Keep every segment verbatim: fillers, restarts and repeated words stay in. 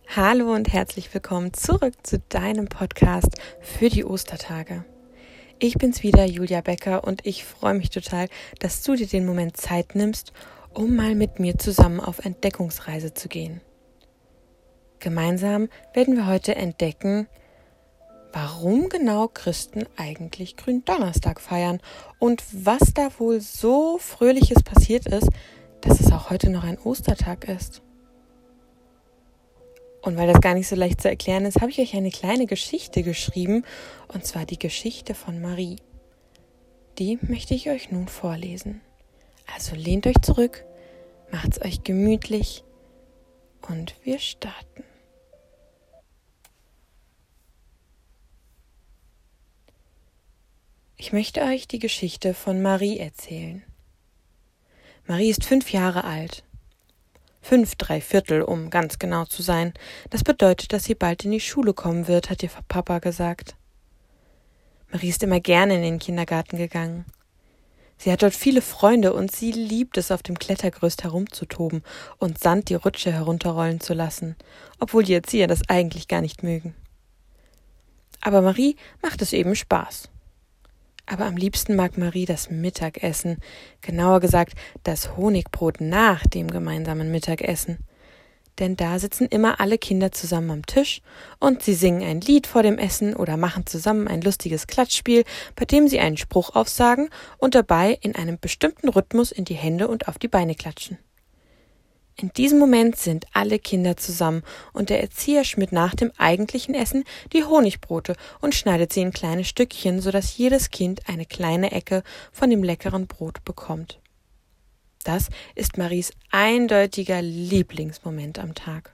Hallo und herzlich willkommen zurück zu deinem Podcast für die Ostertage. Ich bin's wieder, Julia Becker, und ich freue mich total, dass du dir den Moment Zeit nimmst, um mal mit mir zusammen auf Entdeckungsreise zu gehen. Gemeinsam werden wir heute entdecken, warum genau Christen eigentlich Gründonnerstag feiern und was da wohl so Fröhliches passiert ist, dass es auch heute noch ein Ostertag ist. Und weil das gar nicht so leicht zu erklären ist, habe ich euch eine kleine Geschichte geschrieben, und zwar die Geschichte von Marie. Die möchte ich euch nun vorlesen. Also lehnt euch zurück, macht's euch gemütlich und wir starten. Ich möchte euch die Geschichte von Marie erzählen. Marie ist fünf Jahre alt. Fünf, drei Viertel, um ganz genau zu sein. Das bedeutet, dass sie bald in die Schule kommen wird, hat ihr Papa gesagt. Marie ist immer gerne in den Kindergarten gegangen. Sie hat dort viele Freunde und sie liebt es, auf dem Klettergerüst herumzutoben und Sand die Rutsche herunterrollen zu lassen, obwohl die Erzieher das eigentlich gar nicht mögen. Aber Marie macht es eben Spaß. Aber am liebsten mag Marie das Mittagessen, genauer gesagt das Honigbrot nach dem gemeinsamen Mittagessen. Denn da sitzen immer alle Kinder zusammen am Tisch und sie singen ein Lied vor dem Essen oder machen zusammen ein lustiges Klatschspiel, bei dem sie einen Spruch aufsagen und dabei in einem bestimmten Rhythmus in die Hände und auf die Beine klatschen. In diesem Moment sind alle Kinder zusammen und der Erzieher schmiert nach dem eigentlichen Essen die Honigbrote und schneidet sie in kleine Stückchen, sodass jedes Kind eine kleine Ecke von dem leckeren Brot bekommt. Das ist Maries eindeutiger Lieblingsmoment am Tag.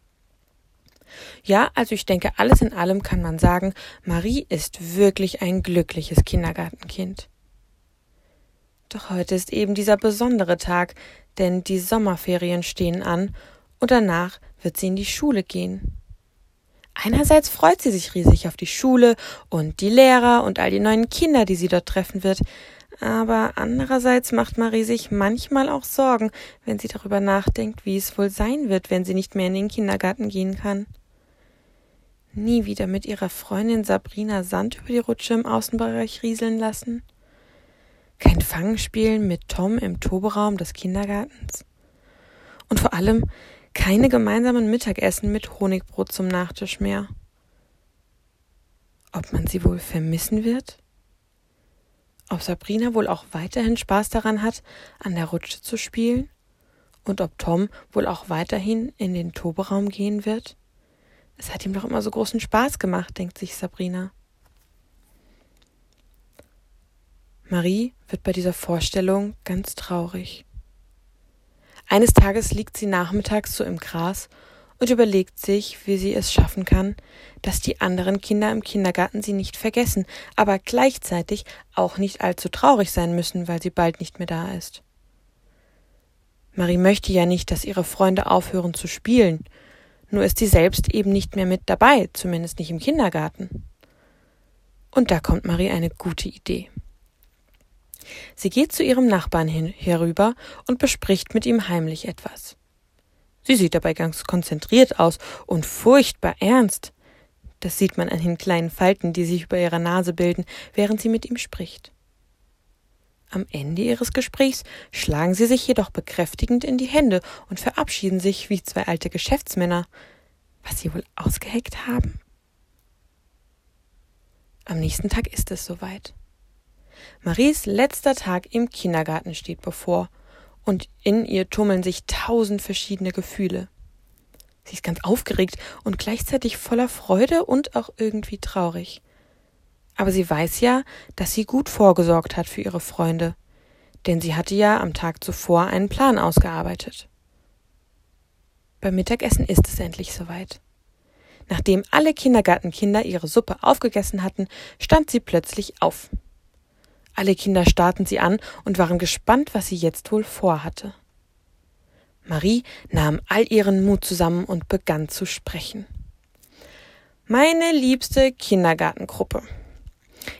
Ja, also ich denke, alles in allem kann man sagen, Marie ist wirklich ein glückliches Kindergartenkind. Doch heute ist eben dieser besondere Tag, denn die Sommerferien stehen an und danach wird sie in die Schule gehen. Einerseits freut sie sich riesig auf die Schule und die Lehrer und all die neuen Kinder, die sie dort treffen wird, aber andererseits macht Marie sich manchmal auch Sorgen, wenn sie darüber nachdenkt, wie es wohl sein wird, wenn sie nicht mehr in den Kindergarten gehen kann. Nie wieder mit ihrer Freundin Sabrina Sand über die Rutsche im Außenbereich rieseln lassen? Kein Fangspielen mit Tom im Toberaum des Kindergartens? Und vor allem keine gemeinsamen Mittagessen mit Honigbrot zum Nachtisch mehr. Ob man sie wohl vermissen wird? Ob Sabrina wohl auch weiterhin Spaß daran hat, an der Rutsche zu spielen? Und ob Tom wohl auch weiterhin in den Toberaum gehen wird? Es hat ihm doch immer so großen Spaß gemacht, denkt sich Sabrina. Marie wird bei dieser Vorstellung ganz traurig. Eines Tages liegt sie nachmittags so im Gras und überlegt sich, wie sie es schaffen kann, dass die anderen Kinder im Kindergarten sie nicht vergessen, aber gleichzeitig auch nicht allzu traurig sein müssen, weil sie bald nicht mehr da ist. Marie möchte ja nicht, dass ihre Freunde aufhören zu spielen, nur ist sie selbst eben nicht mehr mit dabei, zumindest nicht im Kindergarten. Und da kommt Marie eine gute Idee. Sie geht zu ihrem Nachbarn hin, herüber und bespricht mit ihm heimlich etwas. Sie sieht dabei ganz konzentriert aus und furchtbar ernst. Das sieht man an den kleinen Falten, die sich über ihrer Nase bilden, während sie mit ihm spricht. Am Ende ihres Gesprächs schlagen sie sich jedoch bekräftigend in die Hände und verabschieden sich wie zwei alte Geschäftsmänner, was sie wohl ausgeheckt haben. Am nächsten Tag ist es soweit. Maries letzter Tag im Kindergarten steht bevor und in ihr tummeln sich tausend verschiedene Gefühle. Sie ist ganz aufgeregt und gleichzeitig voller Freude und auch irgendwie traurig. Aber sie weiß ja, dass sie gut vorgesorgt hat für ihre Freunde, denn sie hatte ja am Tag zuvor einen Plan ausgearbeitet. Beim Mittagessen ist es endlich soweit. Nachdem alle Kindergartenkinder ihre Suppe aufgegessen hatten, stand sie plötzlich auf. Alle Kinder starrten sie an und waren gespannt, was sie jetzt wohl vorhatte. Marie nahm all ihren Mut zusammen und begann zu sprechen. Meine liebste Kindergartengruppe.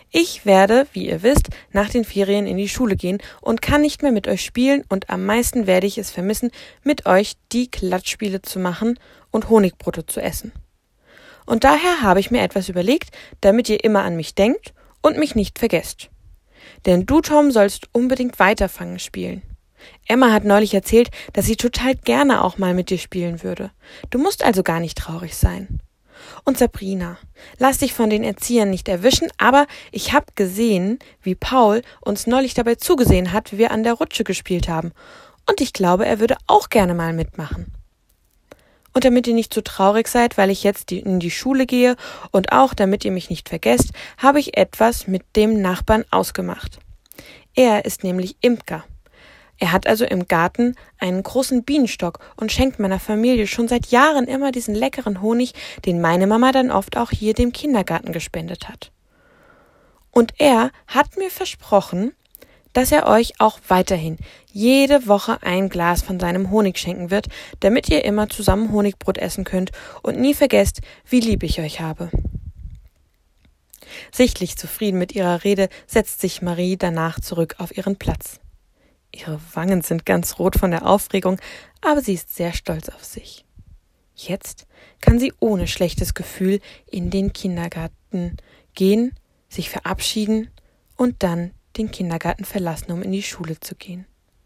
Ich werde, wie ihr wisst, nach den Ferien in die Schule gehen und kann nicht mehr mit euch spielen und am meisten werde ich es vermissen, mit euch die Klatschspiele zu machen und Honigbrote zu essen. Und daher habe ich mir etwas überlegt, damit ihr immer an mich denkt und mich nicht vergesst. Denn du, Tom, sollst unbedingt Weiterfangen spielen. Emma hat neulich erzählt, dass sie total gerne auch mal mit dir spielen würde. Du musst also gar nicht traurig sein. Und Sabrina, lass dich von den Erziehern nicht erwischen, aber ich habe gesehen, wie Paul uns neulich dabei zugesehen hat, wie wir an der Rutsche gespielt haben. Und ich glaube, er würde auch gerne mal mitmachen. Und damit ihr nicht so traurig seid, weil ich jetzt in die Schule gehe und auch damit ihr mich nicht vergesst, habe ich etwas mit dem Nachbarn ausgemacht. Er ist nämlich Imker. Er hat also im Garten einen großen Bienenstock und schenkt meiner Familie schon seit Jahren immer diesen leckeren Honig, den meine Mama dann oft auch hier dem Kindergarten gespendet hat. Und er hat mir versprochen, dass er euch auch weiterhin jede Woche ein Glas von seinem Honig schenken wird, damit ihr immer zusammen Honigbrot essen könnt und nie vergesst, wie lieb ich euch habe. Sichtlich zufrieden mit ihrer Rede setzt sich Marie danach zurück auf ihren Platz. Ihre Wangen sind ganz rot von der Aufregung, aber sie ist sehr stolz auf sich. Jetzt kann sie ohne schlechtes Gefühl in den Kindergarten gehen, sich verabschieden und dann den Kindergarten verlassen, um in die Schule zu gehen.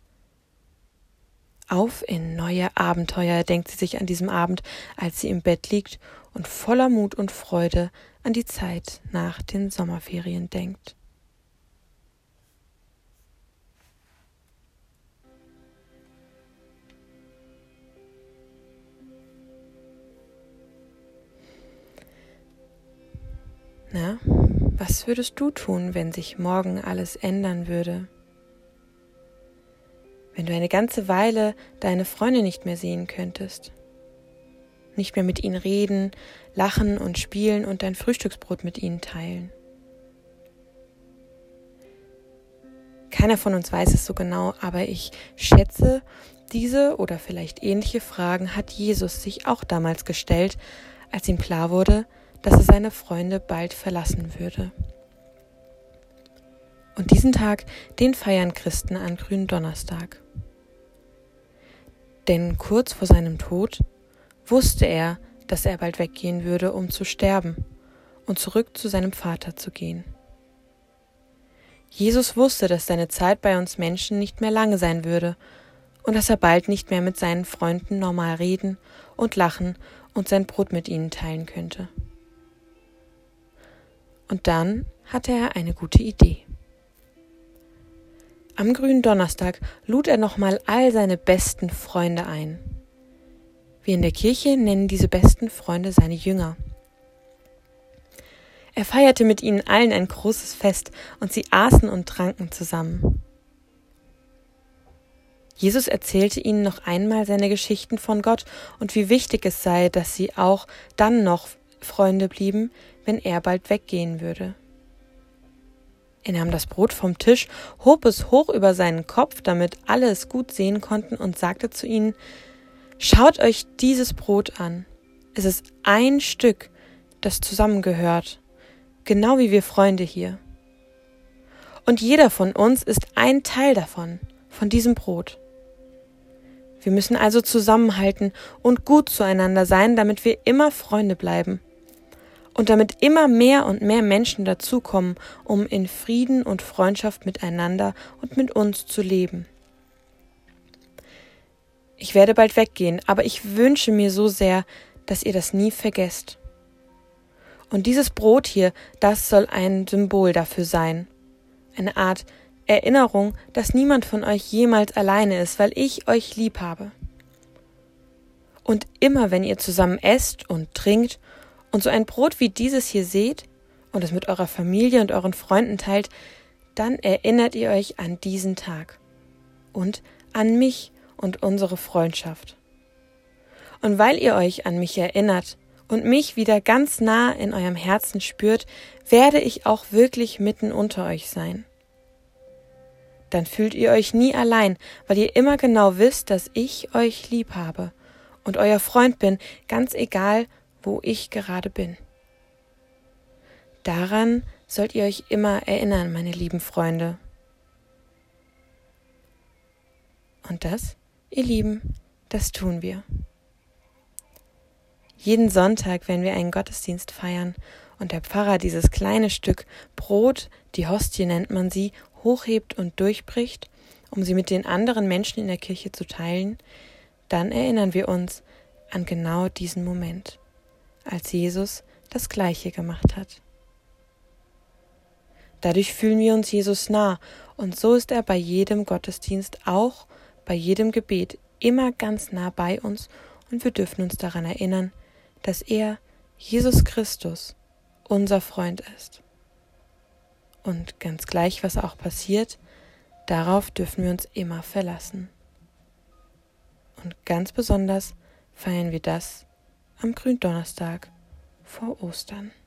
Auf in neue Abenteuer, denkt sie sich an diesem Abend, als sie im Bett liegt und voller Mut und Freude an die Zeit nach den Sommerferien denkt. Na, was würdest du tun, wenn sich morgen alles ändern würde? Wenn du eine ganze Weile deine Freunde nicht mehr sehen könntest, nicht mehr mit ihnen reden, lachen und spielen und dein Frühstücksbrot mit ihnen teilen. Keiner von uns weiß es so genau, aber ich schätze, diese oder vielleicht ähnliche Fragen hat Jesus sich auch damals gestellt, als ihm klar wurde, dass er seine Freunde bald verlassen würde. Und diesen Tag, den feiern Christen an Gründonnerstag. Denn kurz vor seinem Tod wusste er, dass er bald weggehen würde, um zu sterben und zurück zu seinem Vater zu gehen. Jesus wusste, dass seine Zeit bei uns Menschen nicht mehr lange sein würde und dass er bald nicht mehr mit seinen Freunden normal reden und lachen und sein Brot mit ihnen teilen könnte. Und dann hatte er eine gute Idee. Am Gründonnerstag lud er nochmal all seine besten Freunde ein. Wir in der Kirche nennen diese besten Freunde seine Jünger. Er feierte mit ihnen allen ein großes Fest und sie aßen und tranken zusammen. Jesus erzählte ihnen noch einmal seine Geschichten von Gott und wie wichtig es sei, dass sie auch dann noch Freunde blieben, wenn er bald weggehen würde. Er nahm das Brot vom Tisch, hob es hoch über seinen Kopf, damit alle es gut sehen konnten und sagte zu ihnen: Schaut euch dieses Brot an. Es ist ein Stück, das zusammengehört, genau wie wir Freunde hier. Und jeder von uns ist ein Teil davon, von diesem Brot. Wir müssen also zusammenhalten und gut zueinander sein, damit wir immer Freunde bleiben. Und damit immer mehr und mehr Menschen dazukommen, um in Frieden und Freundschaft miteinander und mit uns zu leben. Ich werde bald weggehen, aber ich wünsche mir so sehr, dass ihr das nie vergesst. Und dieses Brot hier, das soll ein Symbol dafür sein. Eine Art Erinnerung, dass niemand von euch jemals alleine ist, weil ich euch lieb habe. Und immer wenn ihr zusammen esst und trinkt und so ein Brot wie dieses hier seht und es mit eurer Familie und euren Freunden teilt, dann erinnert ihr euch an diesen Tag und an mich und unsere Freundschaft. Und weil ihr euch an mich erinnert und mich wieder ganz nah in eurem Herzen spürt, werde ich auch wirklich mitten unter euch sein. Dann fühlt ihr euch nie allein, weil ihr immer genau wisst, dass ich euch lieb habe und euer Freund bin, ganz egal, wo ich gerade bin. Daran sollt ihr euch immer erinnern, meine lieben Freunde. Und das, ihr Lieben, das tun wir. Jeden Sonntag, wenn wir einen Gottesdienst feiern und der Pfarrer dieses kleine Stück Brot, die Hostie nennt man sie, hochhebt und durchbricht, um sie mit den anderen Menschen in der Kirche zu teilen, dann erinnern wir uns an genau diesen Moment, als Jesus das Gleiche gemacht hat. Dadurch fühlen wir uns Jesus nah und so ist er bei jedem Gottesdienst, auch bei jedem Gebet, immer ganz nah bei uns und wir dürfen uns daran erinnern, dass er, Jesus Christus, unser Freund ist. Und ganz gleich, was auch passiert, darauf dürfen wir uns immer verlassen. Und ganz besonders feiern wir das am Gründonnerstag vor Ostern.